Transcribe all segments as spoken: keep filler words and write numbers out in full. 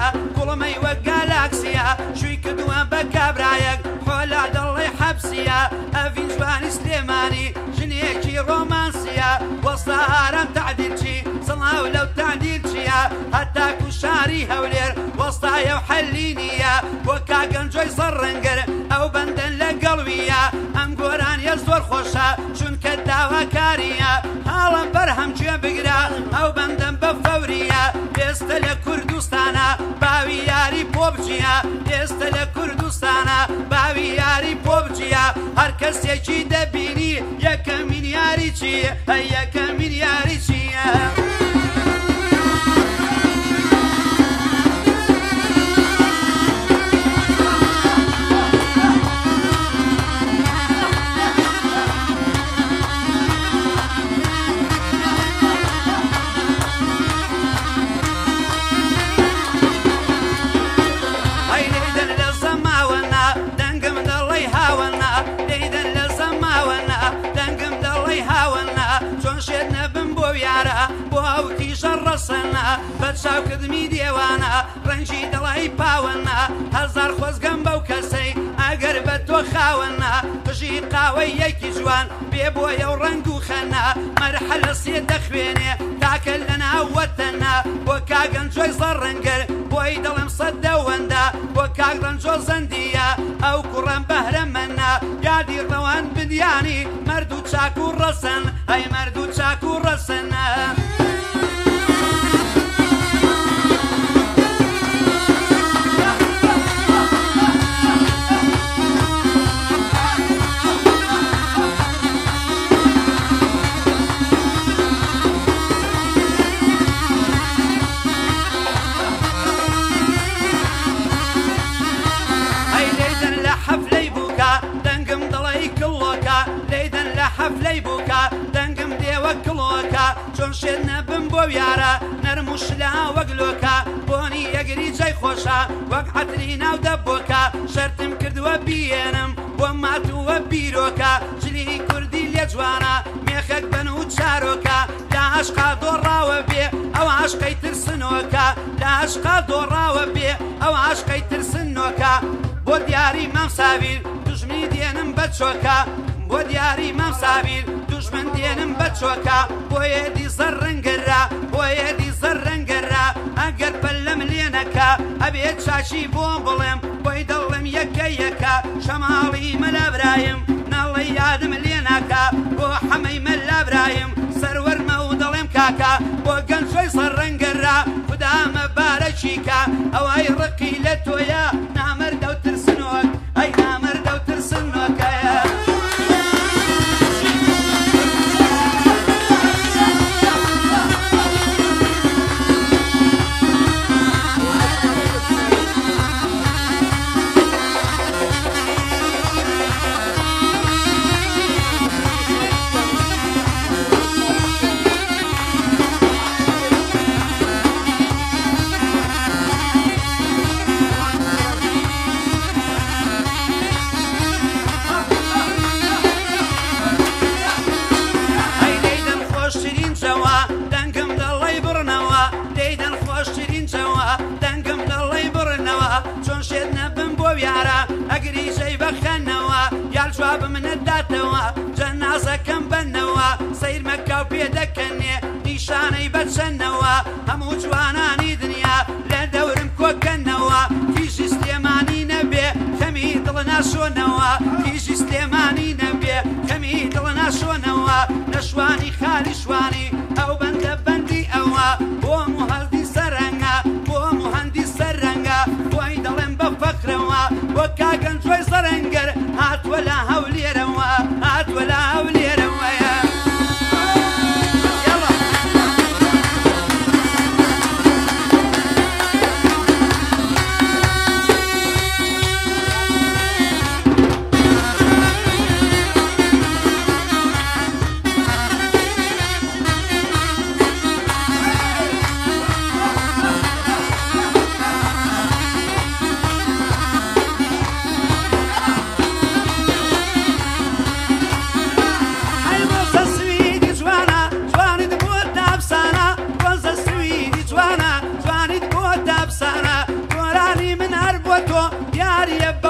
کوڵمەی وەک گالاکسیە شووی کردووە بە کابرایەک خۆلا دڵی حەبسیە ئەڤین جوانی سلێمانی ژنێکی ڕۆمانسیە وەستا ئارام تعدیل چی سڵاو لەو تعدیل چیە هەتاکو شاری هەولێر وەستایە و حەلی نییە بۆ کاگەنجۆی سەر ڕەنگەر ئەو بەندەن لەگەڵویە ئەم گۆرانیە زۆر خۆشە چونکە داواکاریە هاڵم بەرهەم گوێ بگرە ئەو بەندەن بە فەوریە ئێستا لە کوردستانە باوی یاری پۆ بچیە ئێستا لە کوردستانە باوی یاری پۆ بچیە هەر کەسێکی دەبینی یەکەمین یاری چیە یەکەمین یاری چیە بۆ ئەوتیژە ڕەسەنە بە چاوکردنی دێوانە ڕەنجی دڵی پاوەنە هەزار خۆزگەم بەو کەسەی ئەگەر بە تۆ خاوەنە قژی قاوەی یەکی جوان بێ بۆیە و ڕەنگ و خەنە مەرحەلە سێ دەخوێنێ تاکە لە ناوەتەنە بۆ کاگەنجۆی زەڕ ڕەنگەر بۆی دڵم سەد دەوەندە بۆ کاک ڕەنجۆ زەندیە ئەو کوڕەم بەهرەمەنە یادی ڕەوان بنیانی مەرد و چاک و ڕەسەن ئەی مەرد و چاک و ڕەسەنە حەفلەی بووکە دەنگم دێوە کڵۆکە چۆن شێت نەبم بۆ یارە نەرم و شلا وەگلۆکە بۆنی یەگری جای خۆشە وەک عەتری ناو دەبۆکە شەرتم کردووە بیێنم بۆ ماتووە بیرۆکە جلی کوردی لێ جوانە مێخەک بەن و چارۆکە لە عاشقا دۆڕاوە بێ ئەو عاشقەی ترسنۆکە لە عاشقا دۆڕاوە بێ ئەو عاشقەی ترسنۆکە بۆ دیاری مام ساویر دوژمنی دێنم بە چۆکە بۆ دیاری مام ساویر دوژمن دێنم بە چۆکە بۆ یێدی زەر ڕەنگەرە بۆ یێدی زەر ڕەنگەرە ئەگەر پەلەم لێنەکە ئەبێت چاچی بۆ بڵێم بۆی دڵم یەکە یەکە شەماڵی مەلابرایم ناڵی یادم لێناکە بۆ حەمەی مەلابرایم سەروەرمە و دڵێم کاکە بۆ گەنجۆی زەر ڕەنگەرە خودامە بارەچیکە ئەوەی ڕقی لە تۆیە نامەردە و ترسنۆک ئەی نامەردە و ترسنۆکەیە ئەگریژەی بەخەنەوە یال جوابم نەداتەوە جەنازەکەم بەنەوە سەیر مەکە و پێ دەکەنێ نیشانەی بەچەنەوە هەموو جوانانی دنیا لە دەورم کۆکەنەوە کیژی سلێمانی نەبێ کەمی دڵ ناشۆنەوە کیژی سلێمانی نەبێ کەمی دڵ ناشۆنەوە نەشوانی خالی شوانی ئەو بەندە بەندی ئەوە بۆ موهەڵدی سەرەنگە بۆ موهەندی سەرەنگە بۆی دەڵێم بە فەقرەوە بۆ کاگەنجۆی زەڕەنگەر هاتووە لە هەولێرەوە هاتووە لە هەولێرەوەیە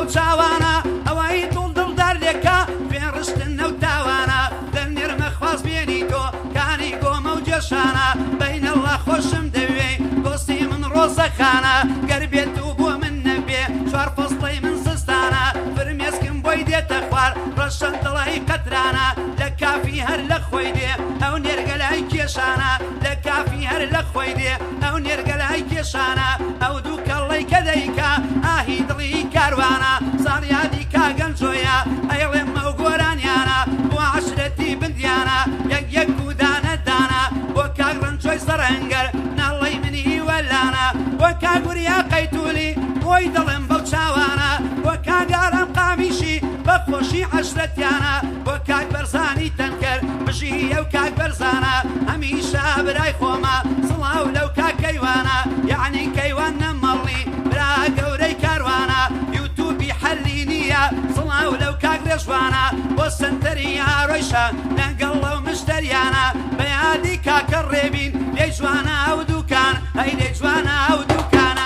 بەو چاوانە ئەوەی دڵ دڵدار لێکا پێڕشتن نەو تاوانە لە نێرمە خواست بێنی تۆ کانی گۆمە و جێشانە بەینەڵا خۆشم دەوێ دۆستی من ڕۆزەخانە گەر بێت و بۆ من نەبێ چوار فەستەی من سستانە فرمێسکم بۆی دێتە خوار ڕەشەن دڵی قەترانە لە کافی هەر لە خۆی دێ ئەو نێرگەلای کێشانە لە کافی هەر لە خۆی دێ ئەو نێرگەلای کێشانە ئەو دوو کەڵی کە دەیکا ئاهی دڵی کاروانە ساڵیادی کاگەنجۆیە ئەیڵێ مە و گۆرانیانە بۆ عەشرەتی بندیانە یەک یەک و دانە دانە بۆ کاک ڕەنجۆی سەرهەنگەر ناڵەی منی وەلانە بۆ کاگوریا قەیتولی بۆی دڵم بەو چاوانە بۆ کاگارم قامیشی بە خۆشی عەشرەتیانە بۆ کاک بەرزانی تەنکەر بژی ئەو کاک بەرزانە هەمیشە برای خۆمە سڵاو لەو کاک کەیوانە یعنی کەیوان نەمەڵی برا گەورەی کاروانە یوتوبی حەلی نییە سڵاو لەو کاک لێژوانە بۆ سنتەری ئاڕۆیشە لەگەڵ لەو مشتریانە بە یادی کاکە ڕێبین لێی جوانە ئەو دووکان هەی لێی جوانە ئەو دووکانە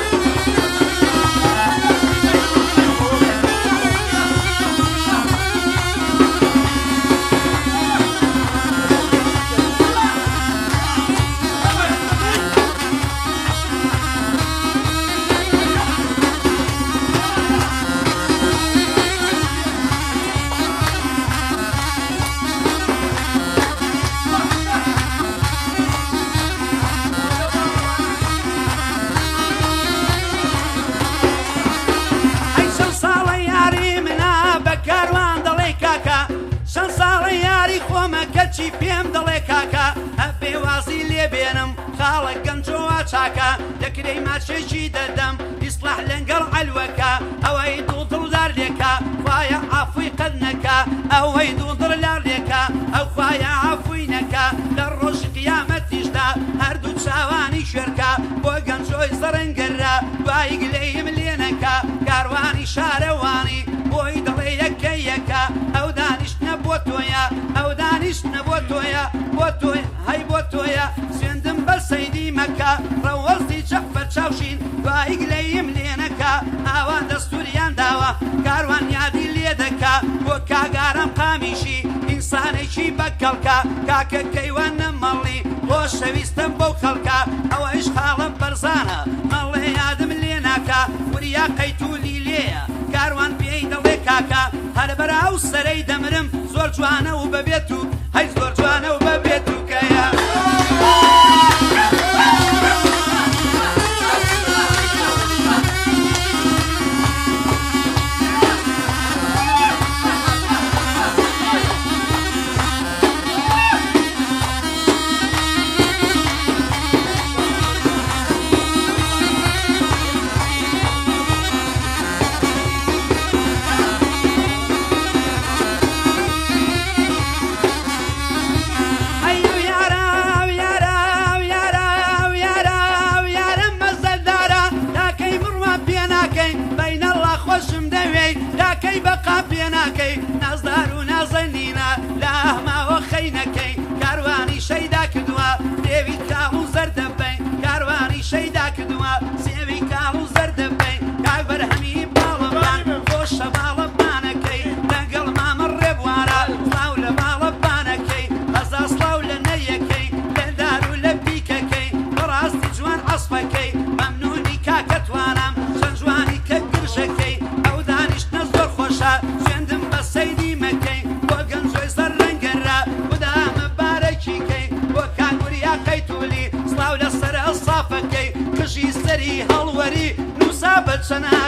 چی پێم دەڵێ کاکە هەبێ وازی لێ بێنم خاڵە گەنجۆوە چاکە دەکرەی ماچێکی دەدەم ئیسلاح لەنگەڵ عەلوەکە ئەوەی دوو دڵدار لێکە خوایە عەفوی قەت نەکە ئەوەی دوو دڵدار لێکە ئەو خوایە عەفوی نەکە لە ڕۆژی قیامەتیشدا هەردوو چاوانی شوێرکە بۆ گەنجۆی زەڕەنگەرە دوای گلەیم لێ نەکە کاروانی شارەوانی بۆی دڵێ یەکە یەکە ئەو دانیشتنە بۆ تۆیە ئەو دانیشتنە بۆ تۆیە بۆ تۆی هەی بۆ تۆیە سوێندم بە سەیدی مەکە ڕەوەزی جەعفەر چاوشین دوای گلەیم لێ نەکە ئاوان دەستوریان داوە کاروان یادی لێ دەکا بۆ کاگارم قامیشی ئینسانێکی بەکەڵکە کاکە کەیوان نەمەڵی خۆشەویستم بەو خەڵکە ئەوە ئیشخاڵم بەرزانە مەڵێ یادم لێ ناکە وریا قەیتولی لێیە کاروان پێی دەڵێ کاکە هەر بەراو سەرەی دەمرم زۆر جوانە و بەبێت و هەی زۆر جوانە و بەبێت و کەیە ناکەی نازدار و نازەنینە لە ئەحماوە خەینەکەی کاروانی شەیدا کردووە دێوی کاڵ و زەر دەبەین کاروانی شەیدا کردووە سێوی کاڵ و زەر دەبەین کاک بەرهەمی باڵەبان خۆشە باڵەبانەکەی لەگەڵ مامە ڕێبوارە سڵاو لە باڵەبانەکەی هەزا سڵاو لە نەیەکەی لە دار و لە پیکەکەی بەڕاستی جوان عەسپەکەی مەمنونی کاکە توانم چەند جوانی کە گرژەکەی ئەو دانیشتنە زۆر خۆشە سەیدی مەکەی بۆ گەنجۆی سەرڕەنگەرە خودامە بارەکیکەی بۆ کانگوریا قەیتولی سڵاو لە سەرە سافەکەی کژی سەری هەڵوەری نووسا بە چەنە